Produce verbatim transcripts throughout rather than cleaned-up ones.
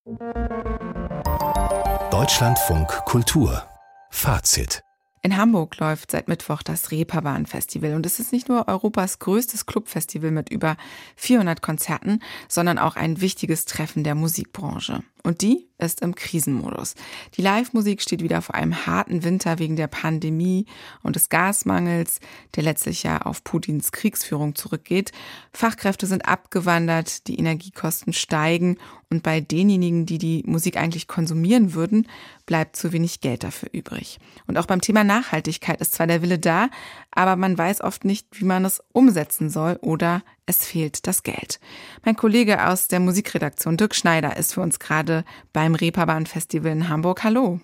Deutschlandfunk Kultur Fazit. In Hamburg läuft seit Mittwoch das Reeperbahn-Festival und es ist nicht nur Europas größtes Clubfestival mit über vierhundert Konzerten, sondern auch ein wichtiges Treffen der Musikbranche. Und die ist im Krisenmodus. Die Live-Musik steht wieder vor einem harten Winter wegen der Pandemie und des Gasmangels, der letztlich ja auf Putins Kriegsführung zurückgeht. Fachkräfte sind abgewandert, die Energiekosten steigen und bei denjenigen, die die Musik eigentlich konsumieren würden, bleibt zu wenig Geld dafür übrig. Und auch beim Thema Nachhaltigkeit ist zwar der Wille da, aber man weiß oft nicht, wie man es umsetzen soll oder es fehlt das Geld. Mein Kollege aus der Musikredaktion Dirk Schneider ist für uns gerade beim Reeperbahn-Festival in Hamburg. Hallo.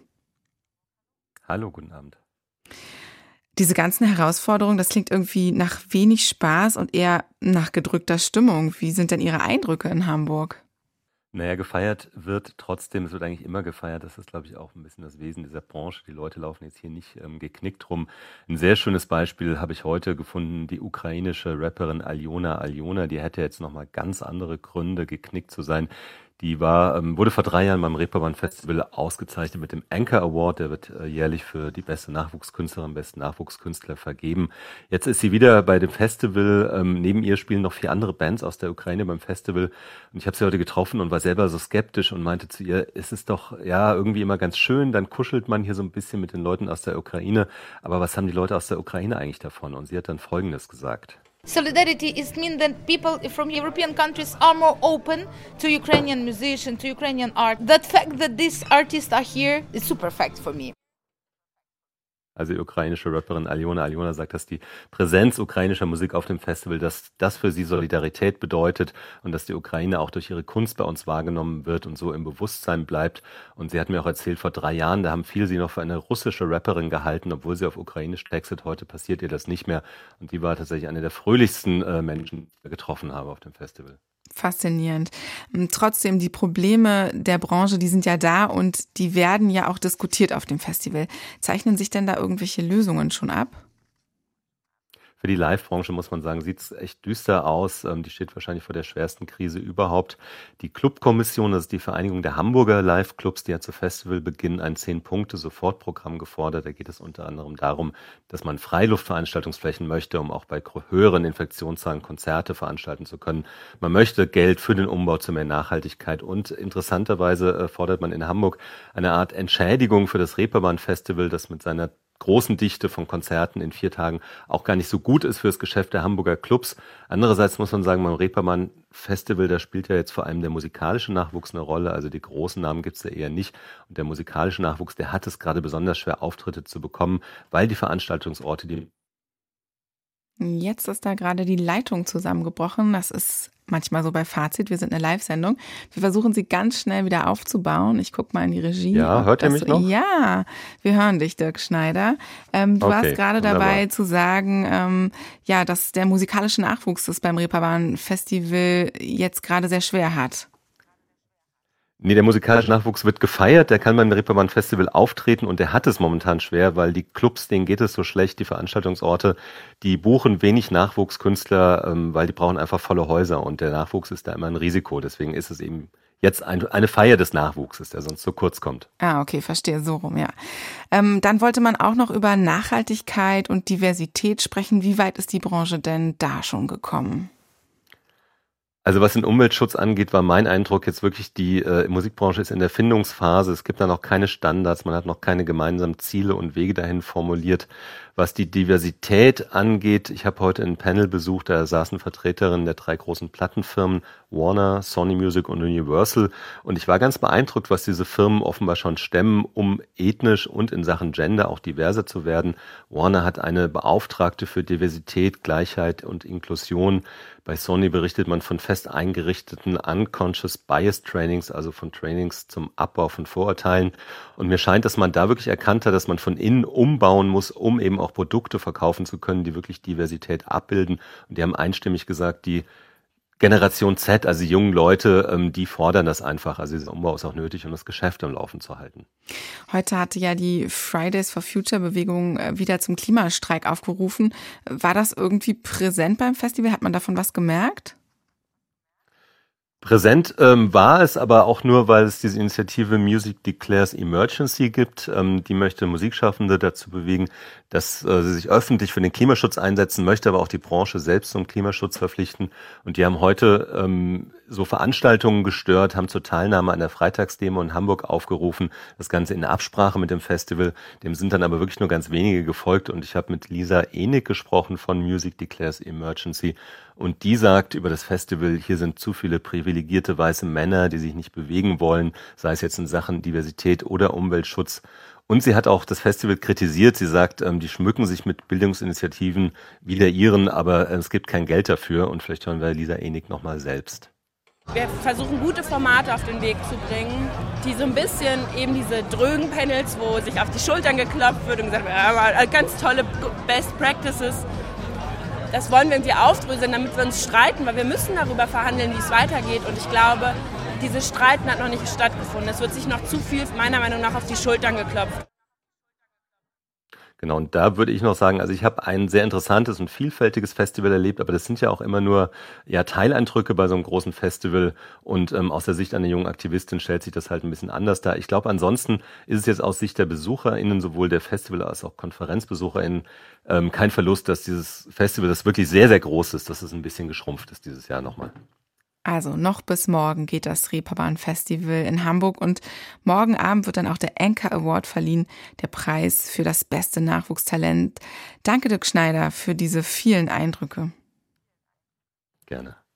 Hallo, guten Abend. Diese ganzen Herausforderungen, das klingt irgendwie nach wenig Spaß und eher nach gedrückter Stimmung. Wie sind denn Ihre Eindrücke in Hamburg? Naja, gefeiert wird trotzdem, es wird eigentlich immer gefeiert. Das ist, glaube ich, auch ein bisschen das Wesen dieser Branche. Die Leute laufen jetzt hier nicht ähm, geknickt rum. Ein sehr schönes Beispiel habe ich heute gefunden, die ukrainische Rapperin Aljona Aljona. Die hätte jetzt nochmal ganz andere Gründe, geknickt zu sein. Die war, ähm, wurde vor drei Jahren beim Reeperbahn Festival ausgezeichnet mit dem Anchor Award. Der wird äh, jährlich für die beste Nachwuchskünstlerin, besten Nachwuchskünstler vergeben. Jetzt ist sie wieder bei dem Festival. Ähm, neben ihr spielen noch vier andere Bands aus der Ukraine beim Festival. Und ich habe sie heute getroffen und war selber so skeptisch und meinte zu ihr, es ist doch ja irgendwie immer ganz schön, dann kuschelt man hier so ein bisschen mit den Leuten aus der Ukraine. Aber was haben die Leute aus der Ukraine eigentlich davon? Und sie hat dann Folgendes gesagt. Solidarity is mean that people from European countries are more open to Ukrainian musicians, to Ukrainian art. That fact that these artists are here is super fact for me. Also die ukrainische Rapperin Aljona Aljona sagt, dass die Präsenz ukrainischer Musik auf dem Festival, dass das für sie Solidarität bedeutet und dass die Ukraine auch durch ihre Kunst bei uns wahrgenommen wird und so im Bewusstsein bleibt. Und sie hat mir auch erzählt, vor drei Jahren, da haben viele sie noch für eine russische Rapperin gehalten, obwohl sie auf Ukrainisch textet. Heute passiert ihr das nicht mehr. Und die war tatsächlich eine der fröhlichsten äh, Menschen, die ich getroffen habe auf dem Festival. Faszinierend. Trotzdem, die Probleme der Branche, die sind ja da und die werden ja auch diskutiert auf dem Festival. Zeichnen sich denn da irgendwelche Lösungen schon ab? Für die Live-Branche muss man sagen, sieht es echt düster aus. Die steht wahrscheinlich vor der schwersten Krise überhaupt. Die Clubkommission, das ist die Vereinigung der Hamburger Live-Clubs, die hat zu Festivalbeginn ein zehn-Punkte-Sofortprogramm gefordert. Da geht es unter anderem darum, dass man Freiluftveranstaltungsflächen möchte, um auch bei höheren Infektionszahlen Konzerte veranstalten zu können. Man möchte Geld für den Umbau zu mehr Nachhaltigkeit und interessanterweise fordert man in Hamburg eine Art Entschädigung für das Reeperbahn-Festival, das mit seiner großen Dichte von Konzerten in vier Tagen auch gar nicht so gut ist fürs Geschäft der Hamburger Clubs. Andererseits muss man sagen, beim Reeperbahn Festival, da spielt ja jetzt vor allem der musikalische Nachwuchs eine Rolle. Also die großen Namen gibt's da eher nicht. Und der musikalische Nachwuchs, der hat es gerade besonders schwer, Auftritte zu bekommen, weil die Veranstaltungsorte, die Jetzt ist da gerade die Leitung zusammengebrochen. Das ist manchmal so bei Fazit. Wir sind eine Live-Sendung. Wir versuchen sie ganz schnell wieder aufzubauen. Ich gucke mal in die Regie. Ja, hört ihr mich noch? Ja, wir hören dich, Dirk Schneider. Ähm, du okay, warst gerade wunderbar. dabei zu sagen, ähm, ja, dass der musikalische Nachwuchs das beim Reeperbahn-Festival jetzt gerade sehr schwer hat. Nee, der musikalische Nachwuchs wird gefeiert, der kann beim Reeperbahn Festival auftreten und der hat es momentan schwer, weil die Clubs, denen geht es so schlecht, die Veranstaltungsorte, die buchen wenig Nachwuchskünstler, ähm, weil die brauchen einfach volle Häuser und der Nachwuchs ist da immer ein Risiko. Deswegen ist es eben jetzt ein, eine Feier des Nachwuchses, der sonst zu kurz kommt. Ah, okay, verstehe, so rum, ja. Ähm, dann wollte man auch noch über Nachhaltigkeit und Diversität sprechen. Wie weit ist die Branche denn da schon gekommen? Also was den Umweltschutz angeht, war mein Eindruck jetzt wirklich, die äh, Musikbranche ist in der Findungsphase. Es gibt da noch keine Standards, man hat noch keine gemeinsamen Ziele und Wege dahin formuliert. Was die Diversität angeht, ich habe heute ein Panel besucht, da saßen Vertreterinnen der drei großen Plattenfirmen, Warner, Sony Music und Universal. Und ich war ganz beeindruckt, was diese Firmen offenbar schon stemmen, um ethnisch und in Sachen Gender auch diverser zu werden. Warner hat eine Beauftragte für Diversität, Gleichheit und Inklusion. Bei Sony berichtet man von fest eingerichteten Unconscious Bias Trainings, also von Trainings zum Abbau von Vorurteilen. Und mir scheint, dass man da wirklich erkannt hat, dass man von innen umbauen muss, um eben auch Produkte verkaufen zu können, die wirklich Diversität abbilden. Und die haben einstimmig gesagt, die Generation Z, also die jungen Leute, die fordern das einfach. Also dieser Umbau ist auch nötig, um das Geschäft am Laufen zu halten. Heute hatte ja die Fridays for Future Bewegung wieder zum Klimastreik aufgerufen. War das irgendwie präsent beim Festival? Hat man davon was gemerkt? Präsent ähm, war es aber auch nur, weil es diese Initiative Music Declares Emergency gibt. Ähm, die möchte Musikschaffende dazu bewegen, dass äh, sie sich öffentlich für den Klimaschutz einsetzen, möchte aber auch die Branche selbst zum Klimaschutz verpflichten. Und die haben heute ähm, so Veranstaltungen gestört, haben zur Teilnahme an der Freitagsdemo in Hamburg aufgerufen. Das Ganze in Absprache mit dem Festival. Dem sind dann aber wirklich nur ganz wenige gefolgt. Und ich habe mit Lisa Enig gesprochen von Music Declares Emergency. Und die sagt über das Festival, hier sind zu viele privilegierte weiße Männer, die sich nicht bewegen wollen, sei es jetzt in Sachen Diversität oder Umweltschutz. Und sie hat auch das Festival kritisiert. Sie sagt, ähm, die schmücken sich mit Bildungsinitiativen wie der ihren, aber äh, es gibt kein Geld dafür. Und vielleicht hören wir Lisa Enig nochmal selbst. Wir versuchen, gute Formate auf den Weg zu bringen, die so ein bisschen eben diese drögen Panels, wo sich auf die Schultern geklopft wird und gesagt wird, ja, ganz tolle Best Practices. Das wollen wir irgendwie aufdröseln, damit wir uns streiten, weil wir müssen darüber verhandeln, wie es weitergeht. Und ich glaube, dieses Streiten hat noch nicht stattgefunden. Es wird sich noch zu viel, meiner Meinung nach, auf die Schultern geklopft. Genau, und da würde ich noch sagen, also ich habe ein sehr interessantes und vielfältiges Festival erlebt, aber das sind ja auch immer nur ja, Teileindrücke bei so einem großen Festival und ähm, aus der Sicht einer jungen Aktivistin stellt sich das halt ein bisschen anders dar. Ich glaube, ansonsten ist es jetzt aus Sicht der BesucherInnen, sowohl der Festival- als auch KonferenzbesucherInnen, ähm, kein Verlust, dass dieses Festival, das wirklich sehr, sehr groß ist, dass es ein bisschen geschrumpft ist dieses Jahr nochmal. Also noch bis morgen geht das Reeperbahn-Festival in Hamburg und morgen Abend wird dann auch der Anchor Award verliehen, der Preis für das beste Nachwuchstalent. Danke, Dirk Schneider, für diese vielen Eindrücke. Gerne.